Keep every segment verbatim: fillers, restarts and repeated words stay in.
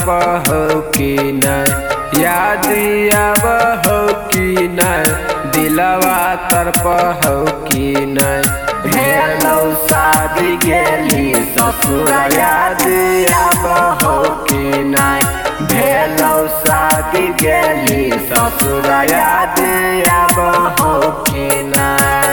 हो कि नहीं, याद आब हो कि नहीं, दिलवा तरप हो कि नहीं। भेलौ शादी गेली ससुर याद आब हो कि नहीं, भेलौ शादी गेली ससुर याद आब हो कि नहीं।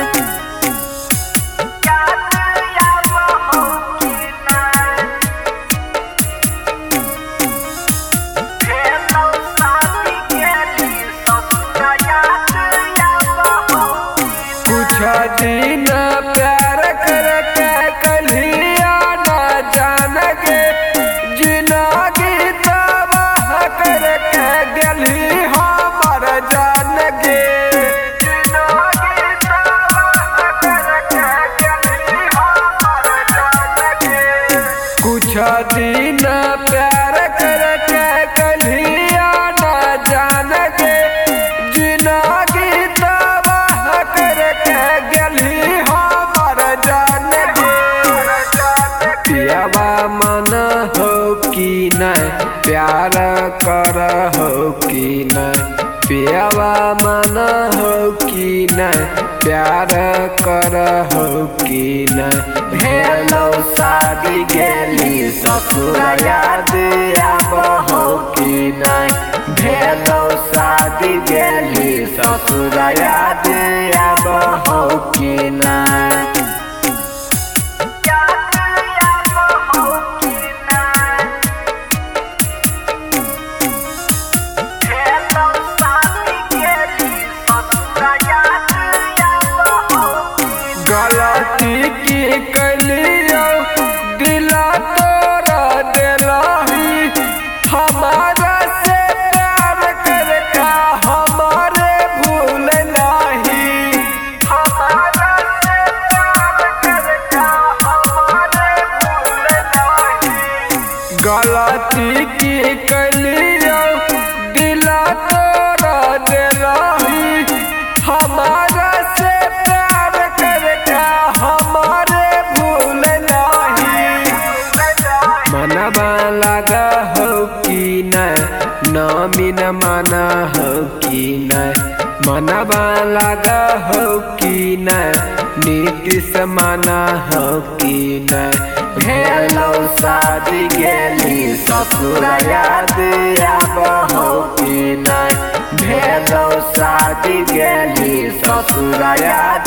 कुछ दिन प्यार करके कलिया न जान गे, जिंदगी तबाह करके गली हमर जान गे, जिंदगी तबाह करके गली हमर जान गे। कुछ दिन प्यार करके कलिया न जान गे, जिंदगी पियावा मन हो कि नहीं, प्यार कर हो कि नहीं, पियावा मन हो कि नहीं, प्यार कर हो कि नहीं। भेलौ शादी गेली ससुर याद आब हो कि नहीं, भेलौ शादी गेली ससुर याद आब हो कि नहीं। गलती की कलियो दिला तोरा दिलाही, हमारा से प्यार करके हमारे भूल नहीं, हमारा से प्यार करके हमारे भूल नहीं। गलती की कलियो दिला तोरा दिलाही, हमारा से मनवा लगा हो कि नहीं, नामिन माना हो कि नहीं, मनवा लगा हो कि नहीं, नीतीश माना हो कि नहीं। भेलौ शादी गेली ससुर याद आब हो कि नहीं, भेलौ शादी गेली ससुर याद